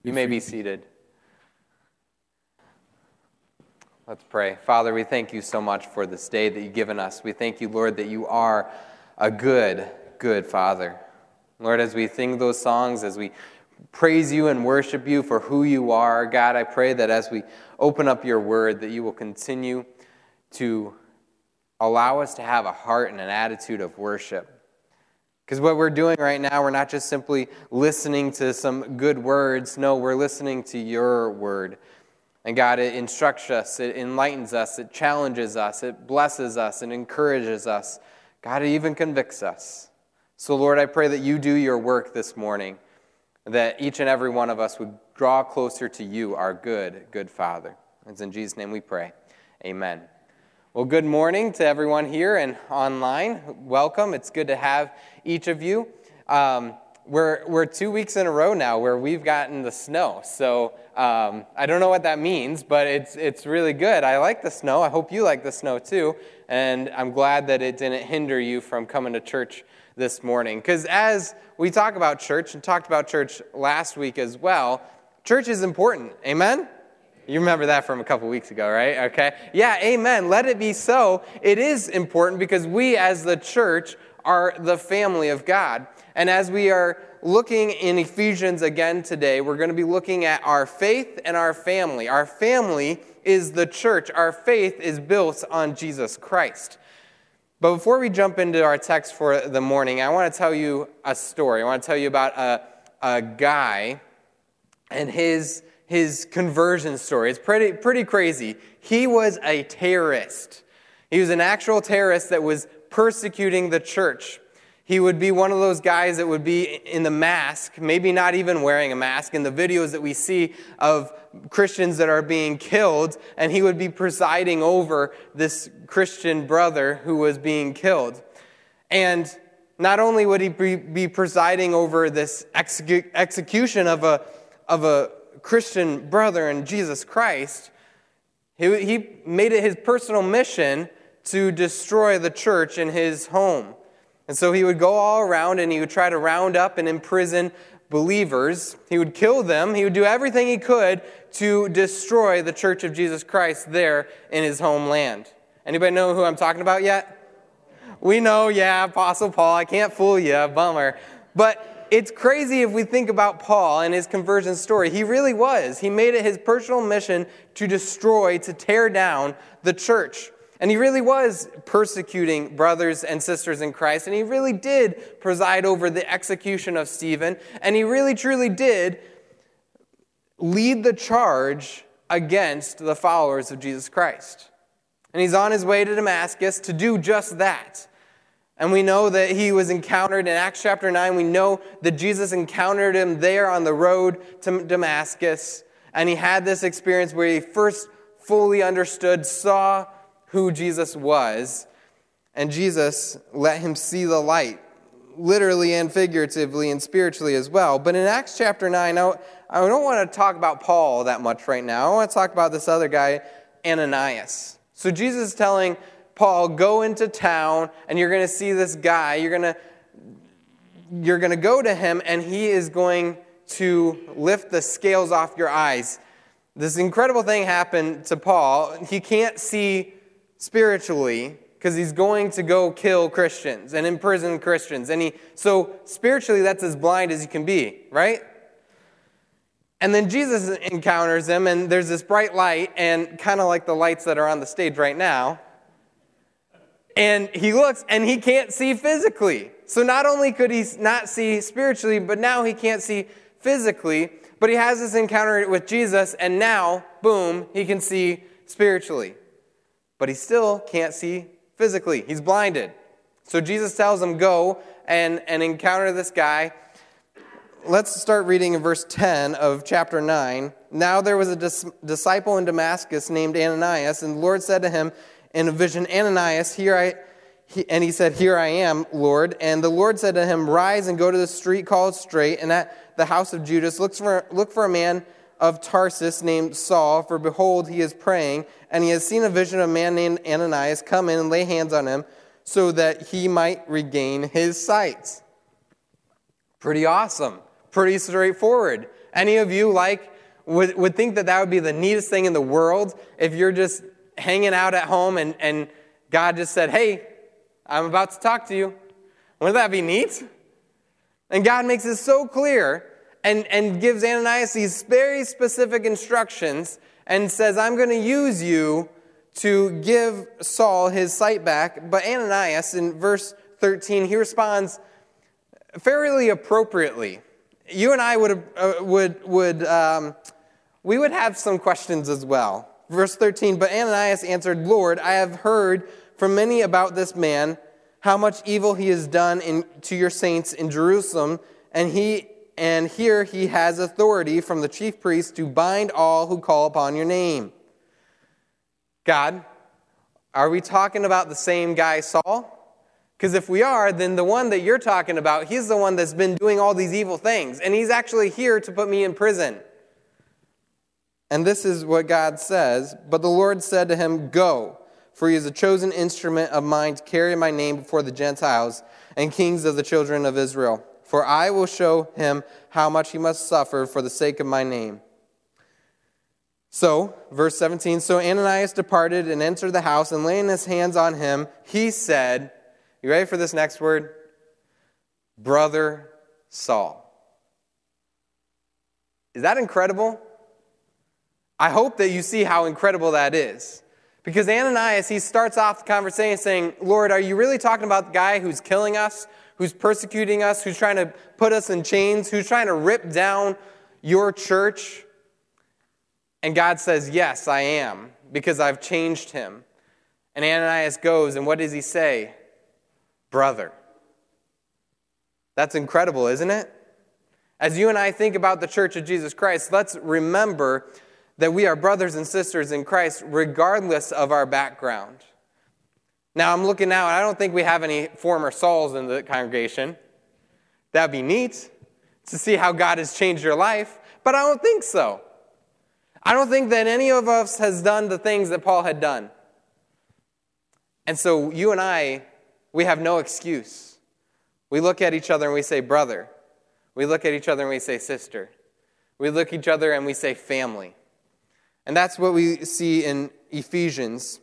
You may be seated. Let's pray. Father, we thank you so much for this day that you've given us. We thank you, Lord, that you are a good, good Father. Lord, as we sing those songs, as we praise you and worship you for who you are, God, I pray that as we open up your word, that you will continue to allow us to have a heart and an attitude of worship. Because what we're doing right now, we're not just simply listening to some good words. No, we're listening to your word. And God, it instructs us, it enlightens us, it challenges us, it blesses us, it encourages us. God, it even convicts us. So Lord, I pray that you do your work this morning, that each and every one of us would draw closer to you, our good, good Father. It's in Jesus' name we pray. Amen. Well, good morning to everyone here and online. Welcome. It's good to have each of you. We're 2 weeks in a row now where we've gotten the snow. So I don't know what that means, but it's really good. I like the snow. I hope you like the snow too. And I'm glad that it didn't hinder you from coming to church this morning. Because as we talk about church, and talked about church last week as well, church is important. Amen? You remember that from a couple weeks ago, right? Okay. Yeah, amen. Let it be so. It is important because we as the church are the family of God. And as we are looking in Ephesians again today, we're going to be looking at our faith and our family. Our family is the church. Our faith is built on Jesus Christ. But before we jump into our text for the morning, I want to tell you a story. I want to tell you about a guy and his conversion story. It's pretty crazy. He was a terrorist. He was an actual terrorist that was persecuting the church. He would be one of those guys that would be in the mask, maybe not even wearing a mask, in the videos that we see of Christians that are being killed, and he would be presiding over this Christian brother who was being killed. And not only would he be presiding over this execution of a Christian brother in Jesus Christ, he made it his personal mission to destroy the church in his home. And so he would go all around and he would try to round up and imprison believers. He would kill them. He would do everything he could to destroy the church of Jesus Christ there in his homeland. Anybody know who I'm talking about yet? We know, yeah, Apostle Paul. I can't fool you. Bummer. But it's crazy if we think about Paul and his conversion story. He really was. He made it his personal mission to destroy, to tear down the church. And he really was persecuting brothers and sisters in Christ. And he really did preside over the execution of Stephen. And he really, truly did lead the charge against the followers of Jesus Christ. And he's on his way to Damascus to do just that. And we know that he was encountered in Acts chapter 9. We know that Jesus encountered him there on the road to Damascus. And he had this experience where he first fully understood, saw who Jesus was. And Jesus let him see the light, literally and figuratively and spiritually as well. But in Acts chapter 9, I don't want to talk about Paul that much right now. I want to talk about this other guy, Ananias. So Jesus is telling Paul, go into town and you're going to see this guy. You're going to go to him and he is going to lift the scales off your eyes. This incredible thing happened to Paul. He can't see spiritually because he's going to go kill Christians and imprison Christians. So spiritually that's as blind as you can be, right? And then Jesus encounters him and there's this bright light, and kind of like the lights that are on the stage right now. And he looks and he can't see physically. So not only could he not see spiritually, but now he can't see physically. But he has this encounter with Jesus, and now, boom, he can see spiritually. But he still can't see physically. He's blinded. So Jesus tells him, go and encounter this guy. Let's start reading in verse 10 of chapter 9. Now there was a disciple in Damascus named Ananias, and the Lord said to him in a vision, Ananias, and he said, here I am, Lord. And the Lord said to him, rise and go to the street called Straight, and at the house of Judas look for a man of Tarsus named Saul, for behold, he is praying, and he has seen a vision of a man named Ananias come in and lay hands on him so that he might regain his sight. Pretty awesome. Pretty straightforward. Any of you would think that would be the neatest thing in the world if you're just hanging out at home and God just said, hey, I'm about to talk to you. Wouldn't that be neat? And God makes it so clear and gives Ananias these very specific instructions and says, I'm going to use you to give Saul his sight back. But Ananias, in verse 13, he responds fairly appropriately. You and I we would have some questions as well. Verse 13, but Ananias answered, Lord, I have heard from many about this man, how much evil he has done to your saints in Jerusalem, and here he has authority from the chief priest to bind all who call upon your name. God, are we talking about the same guy, Saul? Because if we are, then the one that you're talking about, he's the one that's been doing all these evil things, and he's actually here to put me in prison. And this is what God says, but the Lord said to him, go, for he is a chosen instrument of mine to carry my name before the Gentiles and kings of the children of Israel. For I will show him how much he must suffer for the sake of my name. So, verse 17, so Ananias departed and entered the house, and laying his hands on him, he said, you ready for this next word? Brother Saul. Is that incredible? I hope that you see how incredible that is. Because Ananias, he starts off the conversation saying, Lord, are you really talking about the guy who's killing us, who's persecuting us, who's trying to put us in chains, who's trying to rip down your church? And God says, yes, I am, because I've changed him. And Ananias goes, and what does he say? Brother. That's incredible, isn't it? As you and I think about the Church of Jesus Christ, let's remember that we are brothers and sisters in Christ regardless of our background. Now, I'm looking out, and I don't think we have any former Sauls in the congregation. That'd be neat to see how God has changed your life, but I don't think so. I don't think that any of us has done the things that Paul had done. And so you and I, we have no excuse. We look at each other and we say, brother. We look at each other and we say, sister. We look at each other and we say, family. And that's what we see in Ephesians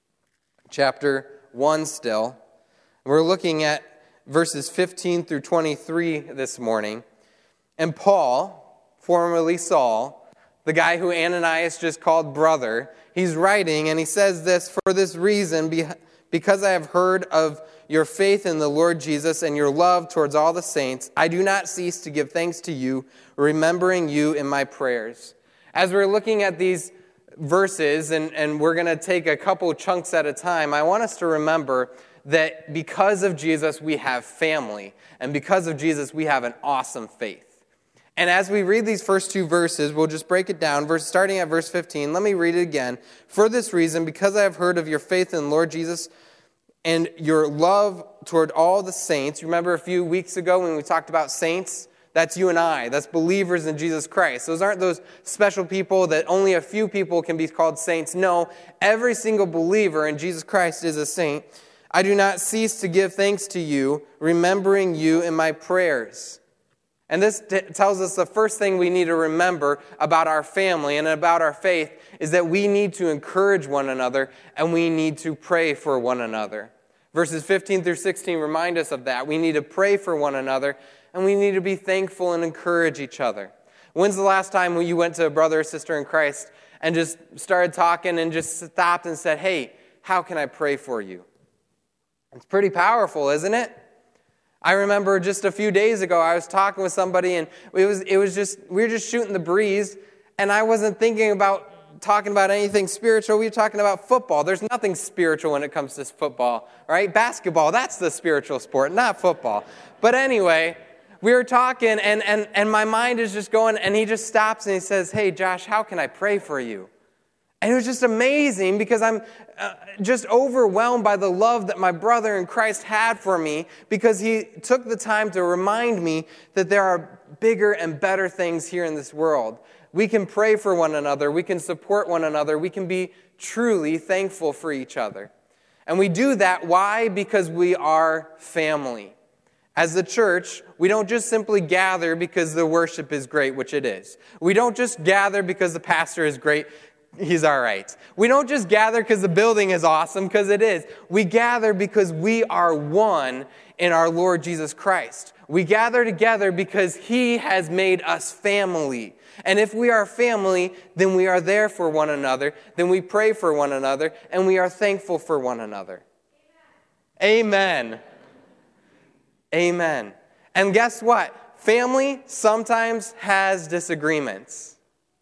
chapter 1 still. We're looking at verses 15 through 23 this morning. And Paul, formerly Saul, the guy who Ananias just called brother, he's writing and he says this, for this reason, because I have heard of your faith in the Lord Jesus and your love towards all the saints, I do not cease to give thanks to you, remembering you in my prayers. As we're looking at these verses, and we're going to take a couple chunks at a time, I want us to remember that because of Jesus, we have family. And because of Jesus, we have an awesome faith. And as we read these first two verses, we'll just break it down. Starting at verse 15, let me read it again. For this reason, because I have heard of your faith in the Lord Jesus and your love toward all the saints. Remember a few weeks ago when we talked about saints? That's you and I. That's believers in Jesus Christ. Those aren't those special people that only a few people can be called saints. No, every single believer in Jesus Christ is a saint. I do not cease to give thanks to you, remembering you in my prayers. And this tells us the first thing we need to remember about our family and about our faith is that we need to encourage one another and we need to pray for one another. Verses 15 through 16 remind us of that. We need to pray for one another and we need to be thankful and encourage each other. When's the last time when you went to a brother or sister in Christ and just started talking and just stopped and said, hey, how can I pray for you? It's pretty powerful, isn't it? I remember just a few days ago, I was talking with somebody and we were just shooting the breeze and I wasn't thinking about talking about anything spiritual. We were talking about football. There's nothing spiritual when it comes to football, right? Basketball, that's the spiritual sport, not football. But anyway, we were talking and my mind is just going and he just stops and he says, hey, Josh, how can I pray for you? And it was just amazing because I'm just overwhelmed by the love that my brother in Christ had for me because he took the time to remind me that there are bigger and better things here in this world. We can pray for one another. We can support one another. We can be truly thankful for each other. And we do that. Why? Because we are family. As the church, we don't just simply gather because the worship is great, which it is. We don't just gather because the pastor is great. He's all right. We don't just gather because the building is awesome, because it is. We gather because we are one in our Lord Jesus Christ. We gather together because He has made us family. And if we are family, then we are there for one another, then we pray for one another, and we are thankful for one another. Amen. Amen. And guess what? Family sometimes has disagreements.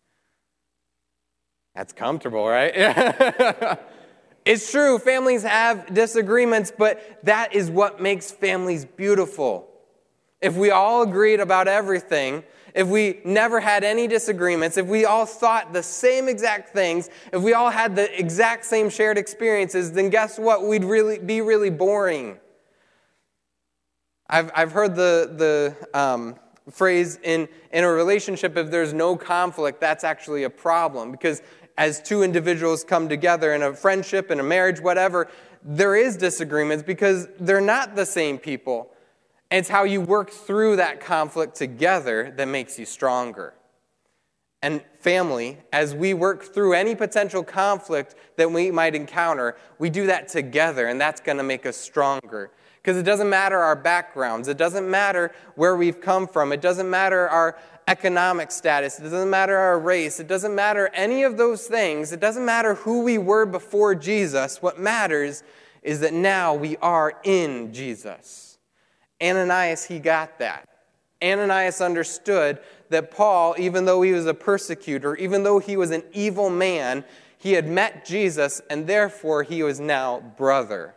That's comfortable, right? It's true, families have disagreements, but that is what makes families beautiful. If we all agreed about everything, if we never had any disagreements, if we all thought the same exact things, if we all had the exact same shared experiences, then guess what? We'd be really boring. I've heard the phrase in a relationship, if there's no conflict, that's actually a problem. Because as two individuals come together in a friendship, in a marriage, whatever, there is disagreements because they're not the same people. And it's how you work through that conflict together that makes you stronger. And family, as we work through any potential conflict that we might encounter, we do that together, and that's going to make us stronger. Because it doesn't matter our backgrounds. It doesn't matter where we've come from. It doesn't matter our economic status. It doesn't matter our race. It doesn't matter any of those things. It doesn't matter who we were before Jesus. What matters is that now we are in Jesus. Ananias, he got that. Ananias understood that Paul, even though he was a persecutor, even though he was an evil man, he had met Jesus, and therefore he was now brother.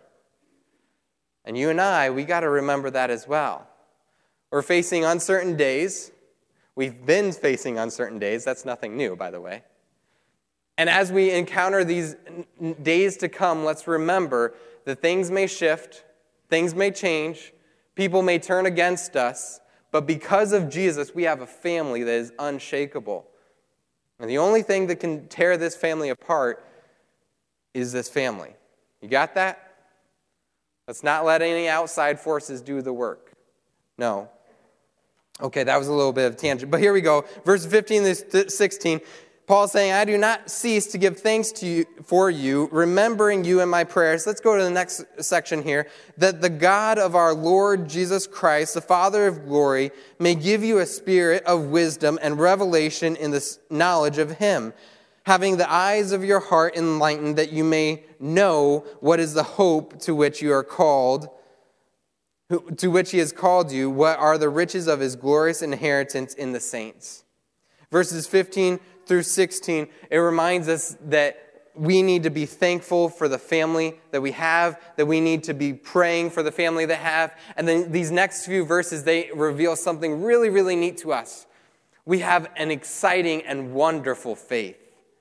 And you and I, we got to remember that as well. We're facing uncertain days. We've been facing uncertain days. That's nothing new, by the way. And as we encounter these days to come, let's remember that things may shift, things may change, people may turn against us, but because of Jesus, we have a family that is unshakable. And the only thing that can tear this family apart is this family. You got that? Let's not let any outside forces do the work. No. Okay, that was a little bit of a tangent. But here we go. Verses 15 to 16. Paul's saying, I do not cease to give thanks to you for you, remembering you in my prayers. Let's go to the next section here. That the God of our Lord Jesus Christ, the Father of glory, may give you a spirit of wisdom and revelation in the knowledge of Him, having the eyes of your heart enlightened, that you may know what is the hope to which you are called, to which He has called you, what are the riches of His glorious inheritance in the saints. Verses 15 through 16, it reminds us that we need to be thankful for the family that we have, that we need to be praying for the family that have. And then these next few verses, they reveal something really, really neat to us. We have an exciting and wonderful faith.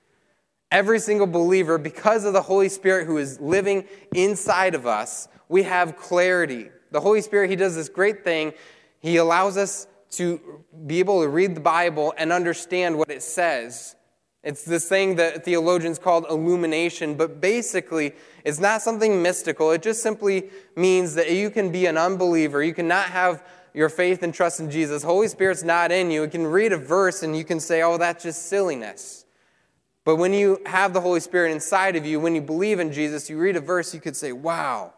Every single believer, because of the Holy Spirit who is living inside of us, we have clarity. The Holy Spirit, He does this great thing. He allows us to be able to read the Bible and understand what it says. It's this thing that theologians call illumination, but basically it's not something mystical. It just simply means that you can be an unbeliever. You cannot have your faith and trust in Jesus. The Holy Spirit's not in you. You can read a verse and you can say, oh, that's just silliness. But when you have the Holy Spirit inside of you, when you believe in Jesus, you read a verse, you could say, wow,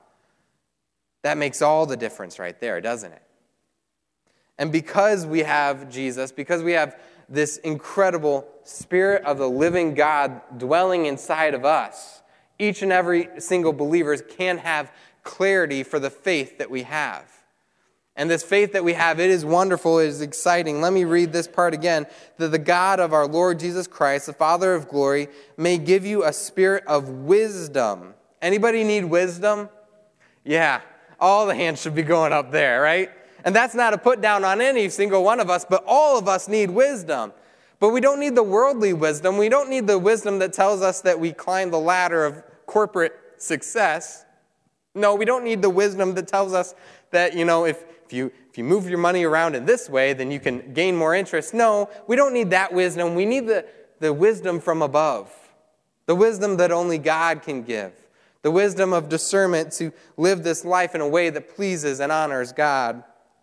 that makes all the difference right there, doesn't it? And because we have Jesus, because we have this incredible Spirit of the living God dwelling inside of us, each and every single believer can have clarity for the faith that we have. And this faith that we have, it is wonderful, it is exciting. Let me read this part again. That the God of our Lord Jesus Christ, the Father of glory, may give you a spirit of wisdom. Anybody need wisdom? Yeah, all the hands should be going up there, right? And that's not a put down on any single one of us, but all of us need wisdom. But we don't need the worldly wisdom. We don't need the wisdom that tells us that we climb the ladder of corporate success. No, we don't need the wisdom that tells us that, if you move your money around in this way, then you can gain more interest. No, we don't need that wisdom. We need the wisdom from above. The wisdom that only God can give. The wisdom of discernment to live this life in a way that pleases and honors God.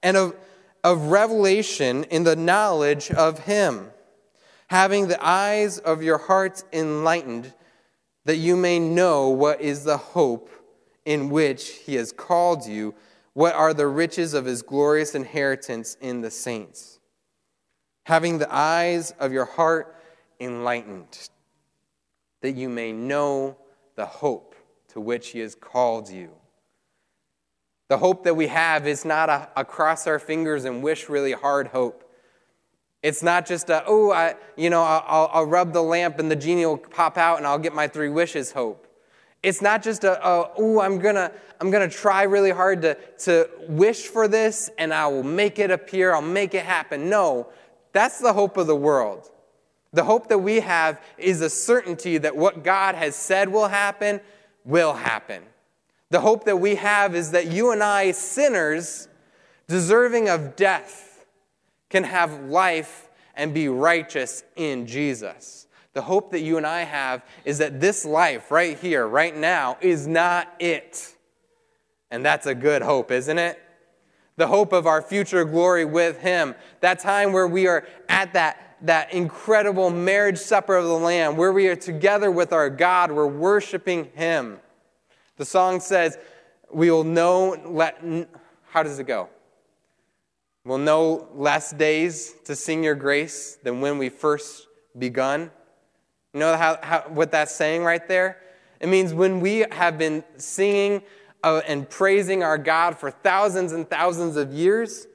and of revelation in the knowledge of him, having the eyes of your hearts enlightened, that you may know what is the hope in which he has called you, what are the riches of his glorious inheritance in the saints. Having the eyes of your heart enlightened, that you may know the hope to which he has called you. The hope that we have is not a cross our fingers and wish really hard hope. It's not just I'll rub the lamp and the genie will pop out and I'll get my 3 wishes hope. It's not just I'm gonna try really hard to wish for this and I will make it appear, I'll make it happen. No, that's the hope of the world. The hope that we have is a certainty that what God has said will happen. The hope that we have is that you and I, sinners, deserving of death, can have life and be righteous in Jesus. The hope that you and I have is that this life right here, right now, is not it. And that's a good hope, isn't it? The hope of our future glory with him. That time where we are at that incredible marriage supper of the Lamb, where we are together with our God, we're worshiping him. The song says, we will know, how does it go? We'll know less days to sing your grace than when we first begun. You know what that's saying right there? It means when we have been singing and praising our God for thousands and thousands of years,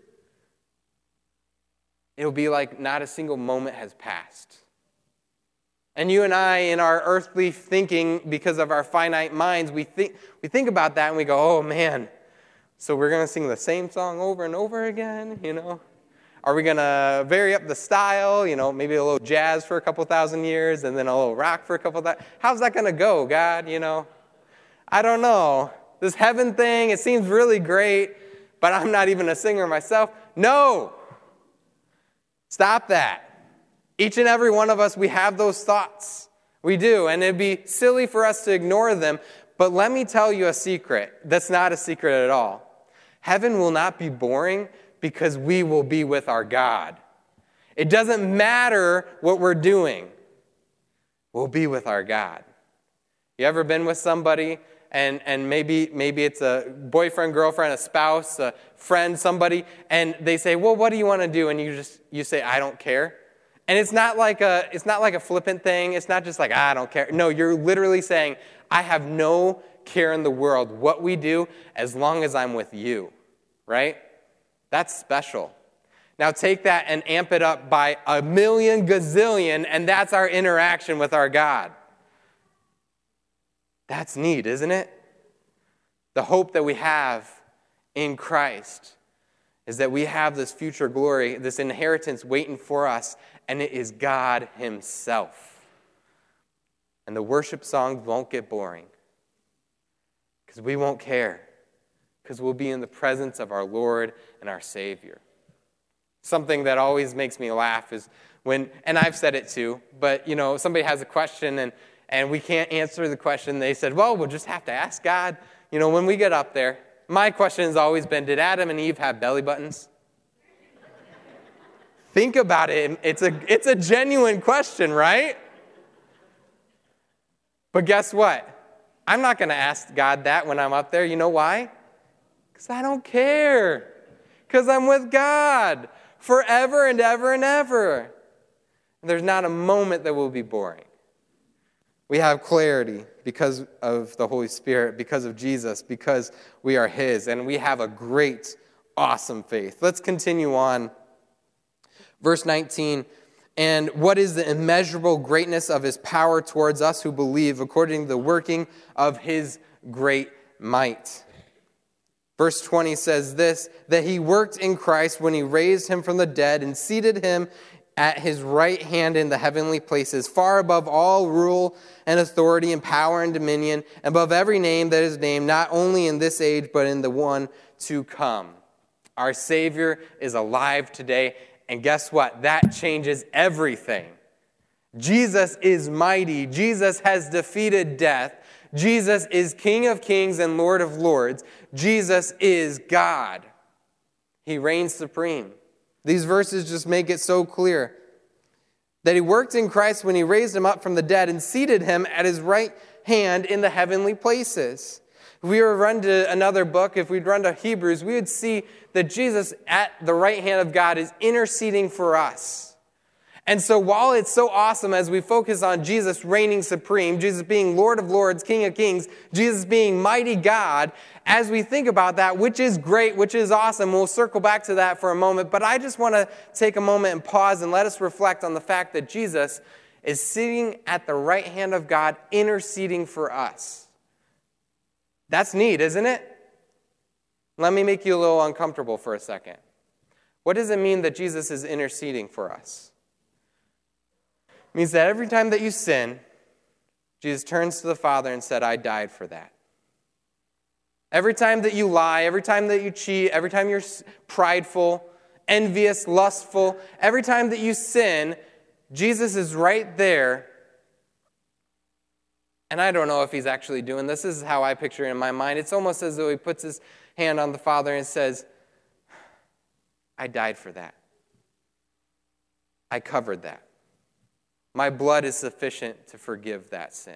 it'll be like not a single moment has passed. And you and I, in our earthly thinking, because of our finite minds, we think about that and we go, oh man, so we're going to sing the same song over and over again, Are we going to vary up the style, maybe a little jazz for a couple thousand years and then a little rock for a couple thousand? How's that going to go, God, I don't know. This heaven thing, it seems really great, but I'm not even a singer myself. No! Stop that. Each and every one of us, we have those thoughts. We do, and it'd be silly for us to ignore them. But let me tell you a secret that's not a secret at all. Heaven will not be boring because we will be with our God. It doesn't matter what we're doing. We'll be with our God. You ever been with somebody and maybe it's a boyfriend, girlfriend, a spouse, a friend, somebody, and they say, well, what do you want to do? And you say, I don't care. And it's not like a flippant thing. It's not just like, I don't care. No, you're literally saying, I have no care in the world what we do as long as I'm with you, right? That's special. Now take that and amp it up by 1,000,000 gazillion, and that's our interaction with our God. That's neat, isn't it? The hope that we have in Christ is that we have this future glory, this inheritance waiting for us, and it is God himself. And the worship songs won't get boring because we won't care, because we'll be in the presence of our Lord and our Savior. Something that always makes me laugh is when, and I've said it too, but somebody has a question and we can't answer the question. They said, well, we'll just have to ask God, when we get up there. My question has always been, did Adam and Eve have belly buttons? Think about it. It's a genuine question, right? But guess what? I'm not going to ask God that when I'm up there. You know why? Because I don't care. Because I'm with God forever and ever and ever. And there's not a moment that will be boring. We have clarity because of the Holy Spirit, because of Jesus, because we are his, and we have a great, awesome faith. Let's continue on. Verse 19, and what is the immeasurable greatness of his power towards us who believe, according to the working of his great might. Verse 20 says this, that he worked in Christ when he raised him from the dead and seated him at his right hand in the heavenly places, far above all rule and authority and power and dominion, above every name that is named, not only in this age, but in the one to come. Our Savior is alive today, and guess what? That changes everything. Jesus is mighty. Jesus has defeated death. Jesus is King of kings and Lord of lords. Jesus is God. He reigns supreme. These verses just make it so clear that he worked in Christ when he raised him up from the dead and seated him at his right hand in the heavenly places. If we were to run to another book, if we'd run to Hebrews, we would see that Jesus at the right hand of God is interceding for us. And so while it's so awesome as we focus on Jesus reigning supreme, Jesus being Lord of Lords, King of Kings, Jesus being mighty God, as we think about that, which is great, which is awesome, we'll circle back to that for a moment, but I just want to take a moment and pause and let us reflect on the fact that Jesus is sitting at the right hand of God interceding for us. That's neat, isn't it? Let me make you a little uncomfortable for a second. What does it mean that Jesus is interceding for us? It means that every time that you sin, Jesus turns to the Father and said, I died for that. Every time that you lie, every time that you cheat, every time you're prideful, envious, lustful, every time that you sin, Jesus is right there. And I don't know if he's actually doing this. This is how I picture it in my mind. It's almost as though he puts his hand on the Father and says, I died for that. I covered that. My blood is sufficient to forgive that sin.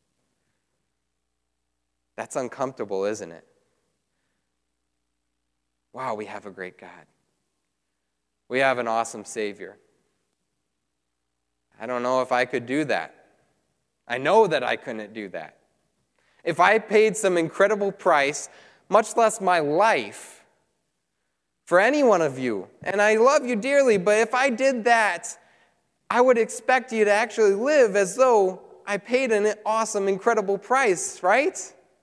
That's uncomfortable, isn't it? Wow, we have a great God. We have an awesome Savior. I don't know if I could do that. I know that I couldn't do that. If I paid some incredible price, much less my life, for any one of you, and I love you dearly, but if I did that, I would expect you to actually live as though I paid an awesome, incredible price, right?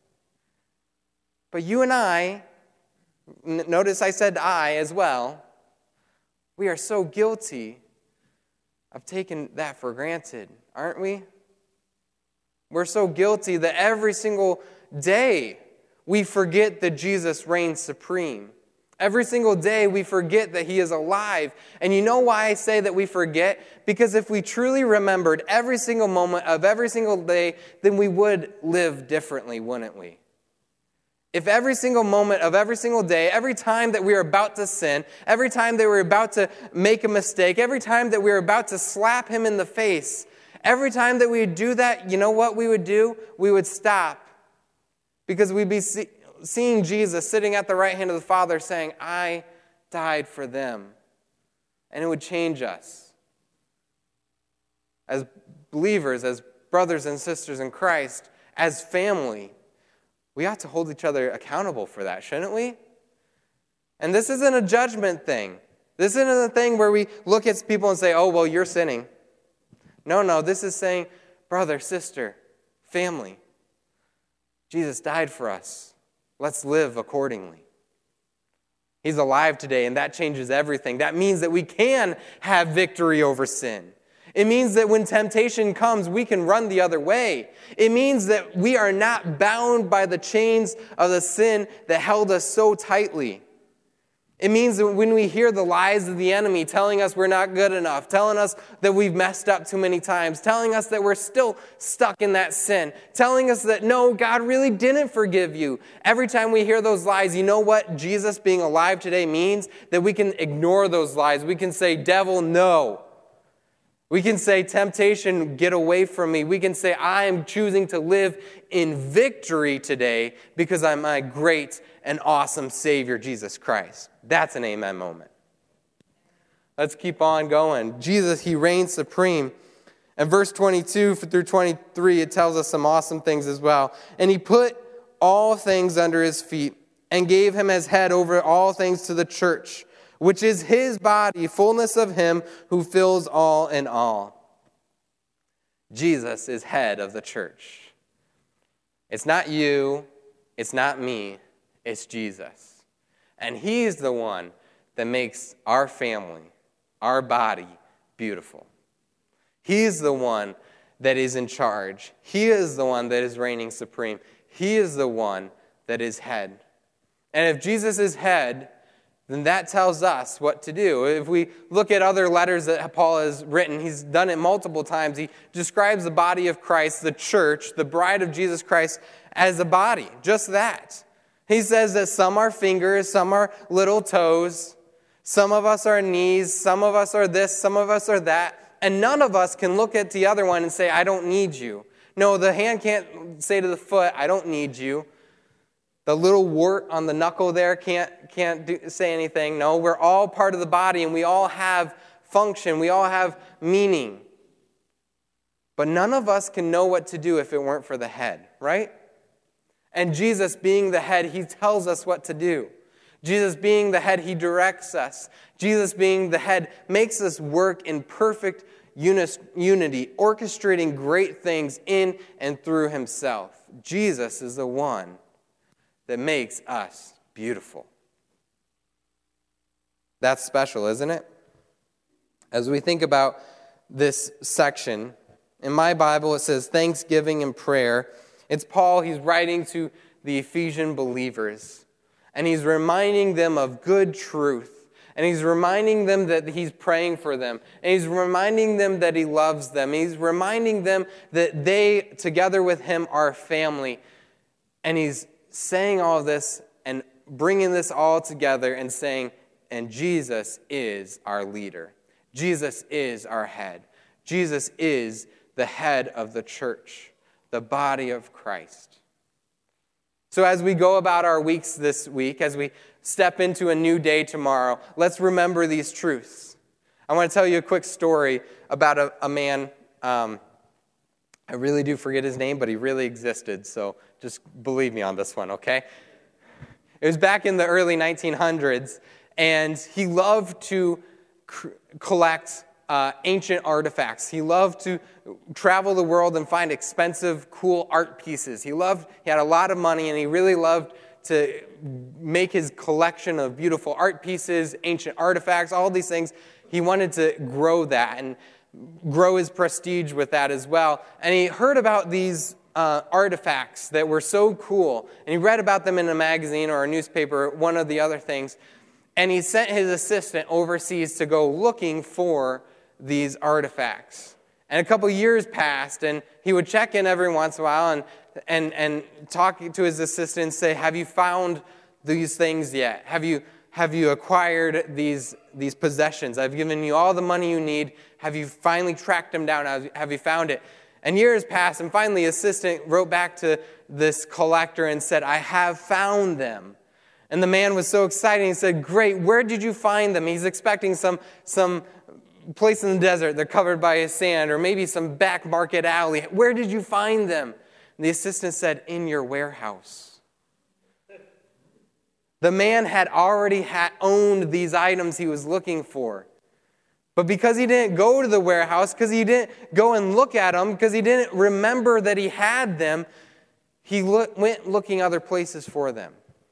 But you and I, notice I said I as well, we are so guilty of taking that for granted, aren't we? We're so guilty that every single day we forget that Jesus reigns supreme. Every single day we forget that he is alive. And you know why I say that we forget? Because if we truly remembered every single moment of every single day, then we would live differently, wouldn't we? If every single moment of every single day, every time that we are about to sin, every time that we're about to make a mistake, every time that we're about to slap him in the face, every time that we would do that, you know what we would do? We would stop. Because we'd be seeing Jesus sitting at the right hand of the Father saying, I died for them. And it would change us. As believers, as brothers and sisters in Christ, as family, we ought to hold each other accountable for that, shouldn't we? And this isn't a judgment thing. This isn't a thing where we look at people and say, oh, well, you're sinning. No, this is saying, brother, sister, family, Jesus died for us. Let's live accordingly. He's alive today, and that changes everything. That means that we can have victory over sin. It means that when temptation comes, we can run the other way. It means that we are not bound by the chains of the sin that held us so tightly. It means that when we hear the lies of the enemy telling us we're not good enough, telling us that we've messed up too many times, telling us that we're still stuck in that sin, telling us that, no, God really didn't forgive you. Every time we hear those lies, you know what Jesus being alive today means? That we can ignore those lies. We can say, devil, no. We can say, temptation, get away from me. We can say, I am choosing to live in victory today because I'm my great and awesome Savior, Jesus Christ. That's an amen moment. Let's keep on going. Jesus, he reigns supreme. And verse 22 through 23, it tells us some awesome things as well. And he put all things under his feet and gave him as head over all things to the church, which is his body, fullness of him who fills all in all. Jesus is head of the church. It's not you, it's not me, it's Jesus. And he's the one that makes our family, our body, beautiful. He's the one that is in charge. He is the one that is reigning supreme. He is the one that is head. And if Jesus is head, then that tells us what to do. If we look at other letters that Paul has written, he's done it multiple times. He describes the body of Christ, the church, the bride of Jesus Christ, as a body, just that. He says that some are fingers, some are little toes, Some of us are knees, some of us are this, some of us are that, and none of us can look at the other one and say, I don't need you. No, the hand can't say to the foot, I don't need you. The little wart on the knuckle there can't say anything. No, we're all part of the body, and we all have function. We all have meaning. But none of us can know what to do if it weren't for the head, right? And Jesus being the head, he tells us what to do. Jesus being the head, he directs us. Jesus being the head makes us work in perfect unity, orchestrating great things in and through himself. Jesus is the one that makes us beautiful. That's special, isn't it? As we think about this section, in my Bible it says thanksgiving and prayer. It's Paul, he's writing to the Ephesian believers, and he's reminding them of good truth, and he's reminding them that he's praying for them, and he's reminding them that he loves them, he's reminding them that they, together with him, are family, and he's saying all of this and bringing this all together and saying, and Jesus is our leader. Jesus is our head. Jesus is the head of the church, the body of Christ. So as we go about our weeks this week, as we step into a new day tomorrow, let's remember these truths. I want to tell you a quick story about a man. I really do forget his name, but he really existed, so just believe me on this one, okay? It was back in the early 1900s, and he loved to collect ancient artifacts. He loved to travel the world and find expensive, cool art pieces. He had a lot of money, and he really loved to make his collection of beautiful art pieces, ancient artifacts, all these things. He wanted to grow that and grow his prestige with that as well. And he heard about these artifacts that were so cool, and he read about them in a magazine or a newspaper, one of the other things, and he sent his assistant overseas to go looking for these artifacts. And a couple years passed, and he would check in every once in a while and talk to his assistant and say, have you found these things yet? Have you acquired these possessions? I've given you all the money you need. Have you finally tracked them down? Have you found it? And years passed, and finally the assistant wrote back to this collector and said, I have found them. And the man was so excited, he said, great, where did you find them? He's expecting some place in the desert, they're covered by sand, or maybe some back market alley. Where did you find them? And the assistant said, in your warehouse. The man had already owned these items he was looking for. But because he didn't go to the warehouse, because he didn't go and look at them, because he didn't remember that he had them, he went looking other places for them.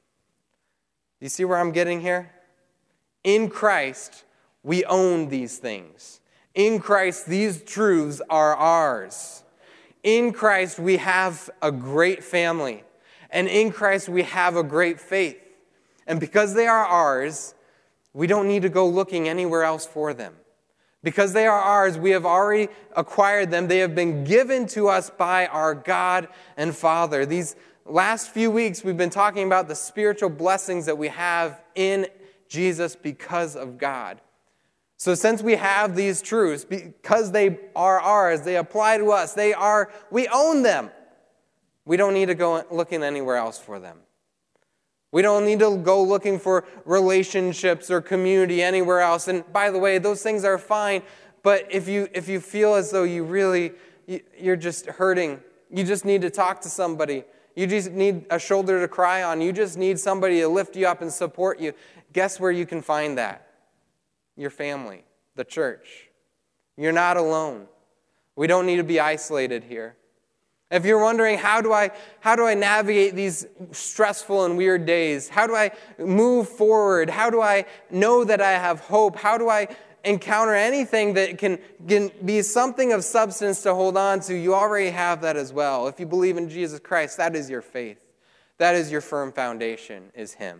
Do you see where I'm getting here? In Christ, we own these things. In Christ, these truths are ours. In Christ, we have a great family. And in Christ, we have a great faith. And because they are ours, we don't need to go looking anywhere else for them. Because they are ours, we have already acquired them. They have been given to us by our God and Father. These last few weeks, we've been talking about the spiritual blessings that we have in Jesus because of God. So since we have these truths, because they are ours, they apply to us, we own them. We don't need to go looking anywhere else for them. We don't need to go looking for relationships or community anywhere else. And by the way, those things are fine, but if you feel as though you're just hurting, you just need to talk to somebody. You just need a shoulder to cry on. You just need somebody to lift you up and support you. Guess where you can find that? Your family, the church. You're not alone. We don't need to be isolated here. If you're wondering, how do I navigate these stressful and weird days? How do I move forward? How do I know that I have hope? How do I encounter anything that can be something of substance to hold on to? You already have that as well. If you believe in Jesus Christ, that is your faith. That is your firm foundation, is Him.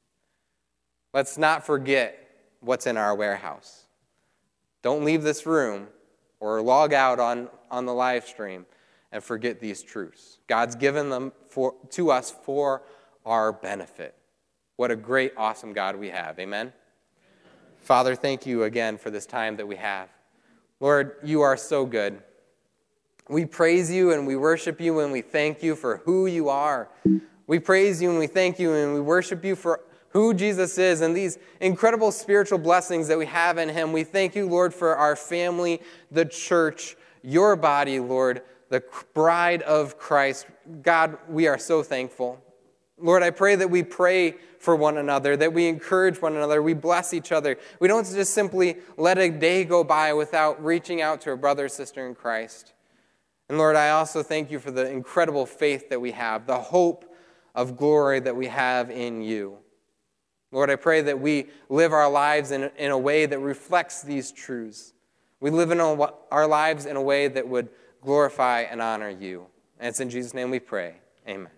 Let's not forget what's in our warehouse. Don't leave this room or log out on the live stream and forget these truths. God's given them to us for our benefit. What a great, awesome God we have. Amen? Father, thank you again for this time that we have. Lord, you are so good. We praise you and we worship you and we thank you for who you are. We praise you and we thank you and we worship you for who Jesus is and these incredible spiritual blessings that we have in him. We thank you, Lord, for our family, the church, your body, Lord, the bride of Christ. God, we are so thankful. Lord, I pray that we pray for one another, that we encourage one another, we bless each other. We don't just simply let a day go by without reaching out to a brother or sister in Christ. And Lord, I also thank you for the incredible faith that we have, the hope of glory that we have in you. Lord, I pray that we live our lives in a way that reflects these truths. We live in our lives in a way that would glorify and honor you. And it's in Jesus' name we pray. Amen.